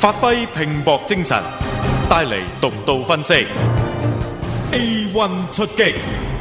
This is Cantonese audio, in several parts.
發揮拼搏精神，帶嚟獨到分析。A1 出擊。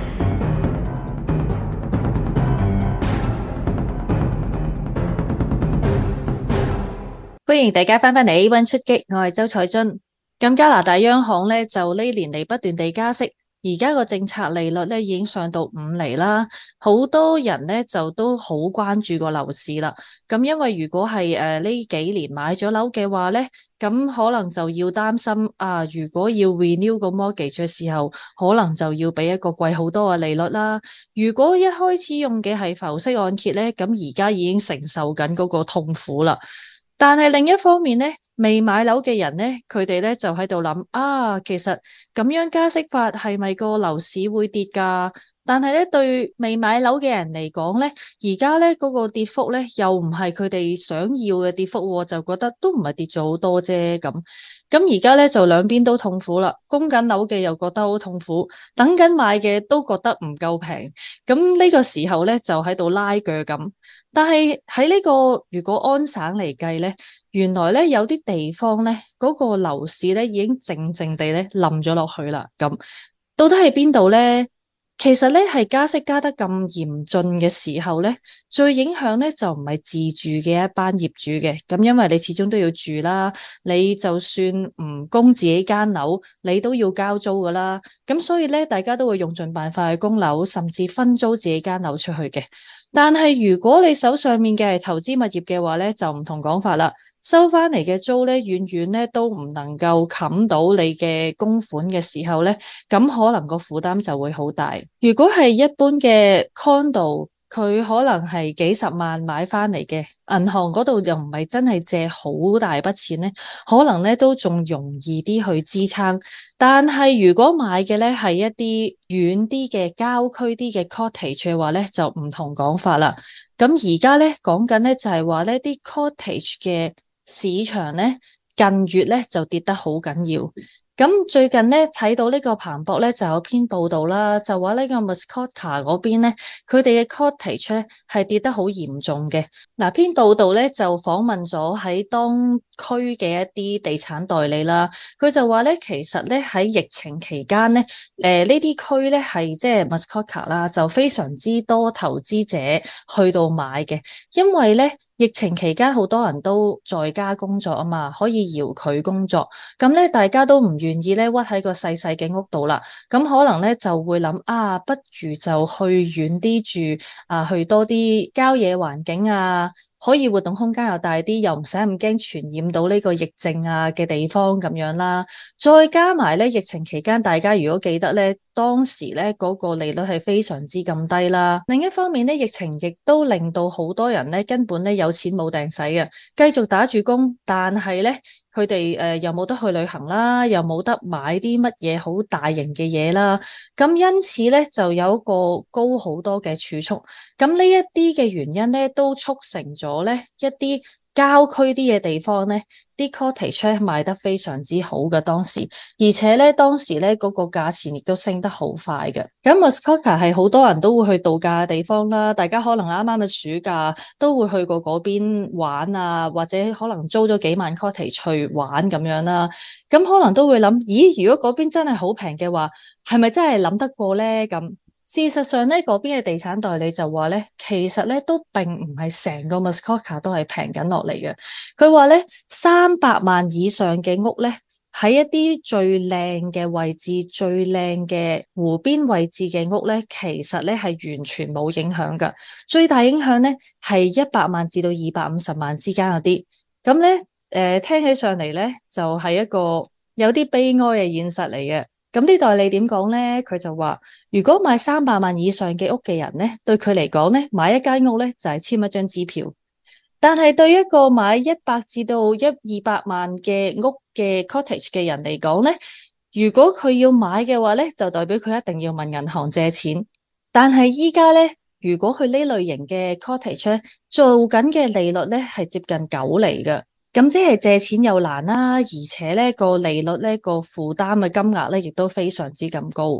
歡迎大家翻返嚟 A1 出擊，我係周彩津。咁加拿大央行咧就呢年嚟不斷地加息，而家個政策利率咧已經上到5厘啦。好多人咧就都好關注個樓市啦。咁因為如果係呢幾年買咗樓嘅話咧，咁可能就要擔心啊，如果要 renew 個 mortgage 嘅時候，可能就要俾一個貴好多嘅利率啦。如果一開始用嘅係浮息按揭咧，咁而家已經承受緊嗰個痛苦啦。但係另一方面咧，未買樓嘅人咧，佢哋咧就喺度諗啊，其實咁樣加息法係咪個樓市會跌㗎？但係咧，對未買樓嘅人嚟講咧，而家咧嗰個跌幅咧又唔係佢哋想要嘅跌幅喎，就覺得都唔係跌咗好多啫咁。咁而家咧就兩邊都痛苦啦，供緊樓嘅又覺得好痛苦，等緊買嘅都覺得唔夠平。咁呢個時候咧就喺度拉鋸咁。但係喺呢個如果安省嚟計咧，原來咧有啲地方咧嗰個樓市咧已經靜靜地咧冧咗落去啦。咁到底係邊度咧？其實咧係加息加得咁嚴峻嘅時候咧，最影響咧就唔係自住嘅一班業主嘅。咁因為你始終都要住啦，你就算唔供自己間樓，你都要交租噶啦。咁所以咧，大家都會用盡辦法去供樓，甚至分租自己間樓出去嘅。但係如果你手上面嘅係投資物業嘅話咧，就唔同講法啦。收翻嚟嘅租咧，遠遠咧都唔能夠冚到你嘅供款嘅時候咧，咁可能個負擔就會好大。如果係一般嘅 condo，佢可能係幾十萬買翻嚟嘅，銀行嗰度又唔係真係借好大筆錢咧，可能咧都仲容易啲去支撐。但係如果買嘅咧係一啲遠啲嘅郊區啲嘅 cottage 嘅話咧，就唔同講法啦。咁而家咧講緊咧就係話咧啲 cottage 嘅市場咧近月咧就跌得好緊要。咁最近咧睇到呢個彭博咧就有篇報道啦，就話呢個 Muskoka 嗰邊咧，佢哋嘅 cottage 咧係跌得好嚴重嘅。嗱，篇報道咧就訪問咗喺當區嘅一啲地產代理啦，佢就話咧其實咧喺疫情期間咧，呢啲區咧係即係 Muskoka 啦，就非常之多投資者去到買嘅，因為咧疫情期間好多人都在家工作啊嘛，可以遙距工作，咁咧大家都唔願意咧屈喺個細細嘅屋度啦，咁可能咧就會諗啊，不如就去遠啲住啊，去多啲郊野環境啊，可以活動空間又大啲，又唔使咁驚傳染到呢個疫症啊嘅地方咁樣啦。再加埋咧疫情期間，大家如果記得咧，當時咧嗰個利率係非常之咁低啦。另一方面咧，疫情亦都令到好多人咧根本咧有錢冇掟使嘅，繼續打住工，但係咧佢哋又冇得去旅行啦，又冇得買啲乜嘢好大型嘅嘢啦。咁因此咧就有一個高好多嘅儲蓄。咁呢一啲嘅原因咧都促成咗咧一啲郊區啲嘅地方咧，啲 cottage 咧賣得非常之好嘅當時，而且咧當時咧嗰個價錢亦都升得好快嘅。咁 Muskoka 係好多人都會去度假嘅地方啦，大家可能啱啱嘅暑假都會去過嗰邊玩啊，或者可能租咗幾萬 cottage 去玩咁樣啦。咁可能都會諗，咦，如果嗰邊真係好平嘅話，係咪真係諗得過咧？咁事實上咧，嗰邊嘅地產代理就話咧，其實咧都並唔係成個 Muskoka 都係平緊落嚟嘅。佢話咧，300萬以上嘅屋咧，喺一啲最靚嘅位置、最靚嘅湖邊位置嘅屋咧，其實咧係完全冇影響噶。最大影響咧係100萬至到250萬之間嗰啲。咁咧，聽起上嚟咧就係一個有啲悲哀嘅現實嚟嘅。咁啲代理點講咧？佢就話，如果買300萬以上嘅屋嘅人咧，對佢嚟講咧，買一間屋咧就係簽一張支票。但係對一個買100至到200萬嘅屋嘅 cottage 嘅人嚟講咧，如果佢要買嘅話咧，就代表佢一定要問銀行借錢。但係依家咧，如果佢呢類型嘅 cottage 咧，做緊嘅利率咧係接近9厘嘅。咁即係借錢又難啦，而且咧個利率咧個負擔嘅金額咧亦都非常之咁高。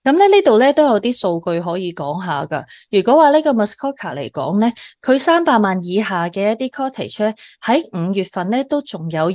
咁咧呢度咧都有啲數據可以講下噶。如果話呢個 Muskoka 嚟講咧，佢300萬以下嘅一啲 cottage 咧，喺5月份咧都仲有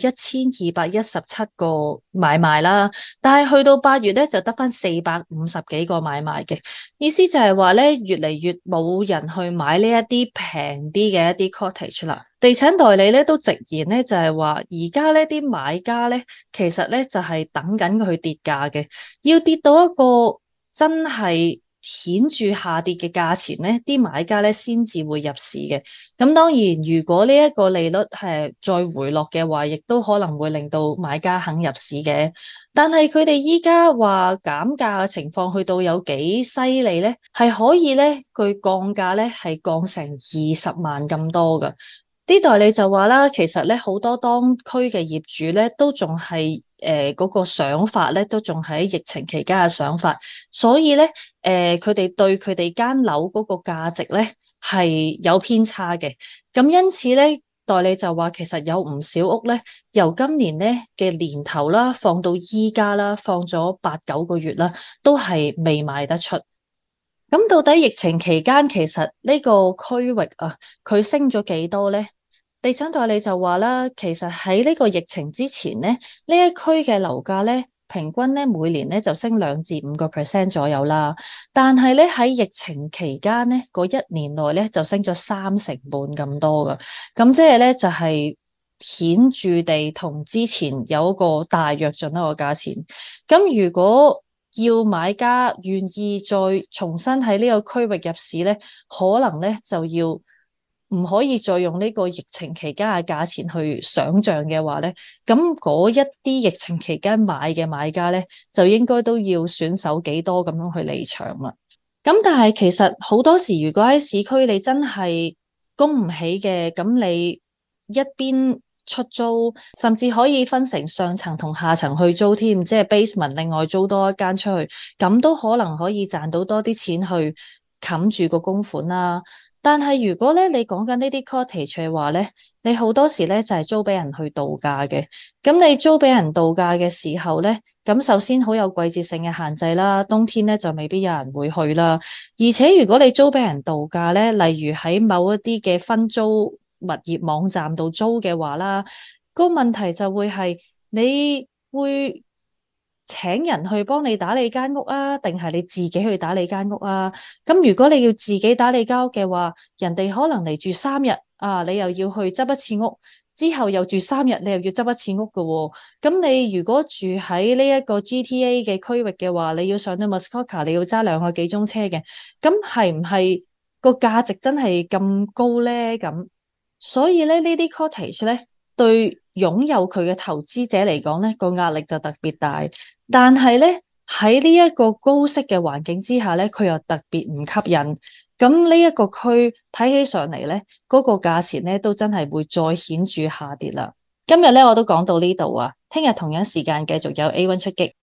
1217個買賣啦，但係去到8月咧就得返450幾個買賣嘅。意思就係話咧，越嚟越冇人去買呢一啲平啲嘅一啲 cottage 啦。地產代理咧都直言咧就係話，而家呢啲買家咧其實咧就係等緊佢跌價嘅，要跌到一個真係顯著下跌嘅價錢咧，啲買家咧先至會入市嘅。咁當然，如果呢一個利率係再回落嘅話，亦都可能會令到買家肯入市嘅。但係佢哋依家話減價嘅情況去到有幾犀利咧？係可以咧，佢降價咧係降成20萬咁多㗎。啲代理就話啦，其實咧好多當區嘅業主咧都仲係嗰個想法咧，都仲喺疫情期間嘅想法，所以咧佢哋對佢哋間樓嗰個價值咧係有偏差嘅。咁因此咧，代理就話其實有唔少屋咧，由今年咧嘅年頭啦，放到依家啦，放咗8-9個月啦，都係未賣得出。咁到底疫情期間其實呢個區域啊，佢升咗幾多咧？地產代理就話啦，其實喺呢個疫情之前咧，呢一區嘅樓價咧，平均咧每年咧就升2-5%左右啦。但係咧喺疫情期間咧，嗰1年內咧就升咗3成半咁多噶。咁即係咧就係顯著地同之前有一個大躍進一個價錢。咁如果要買家願意再重新喺呢個區域入市咧，可能咧就要唔可以再用呢個疫情期間嘅價錢去想象嘅話咧，咁嗰一啲疫情期間買嘅買家咧，就應該都要選手幾多咁樣去離場啦。咁但係其實好多時，如果喺市區你真係供唔起嘅，咁你一邊出租，甚至可以分成上層同下層去租添，即係 basement 另外租多一間出去，咁都可能可以賺到多啲錢去冚住個供款啦。但係如果咧你講緊呢啲 cottage 嘅話咧，你好多時咧就係租俾人去度假嘅。咁你租俾人度假嘅時候咧，咁首先好有季節性嘅限制啦，冬天咧就未必有人會去啦。而且如果你租俾人度假咧，例如喺某一啲嘅分租物業網站度租嘅話啦，個問題就會係你會請人去幫你打理間屋啊，定係你自己去打理間屋啊？咁如果你要自己打理間屋嘅話，人哋可能嚟住3日啊，你又要去執一次屋，之後又住3日，你又要執一次屋㗎喎。咁你如果住喺呢一個 GTA 嘅區域嘅話，你要上到 Muskoka，你要揸2個幾鐘車嘅，咁係唔係個價值真係咁高咧？咁所以咧呢啲 cottage 咧，對擁有佢嘅投資者嚟講咧，個壓力就特別大。但係咧喺呢一個高息嘅環境之下咧，佢又特別唔吸引。咁呢一個區睇起上嚟咧，嗰個價錢咧都真係會再顯著下跌啦。今日咧我都講到呢度啊，聽日同樣時間繼續有 A1 出擊。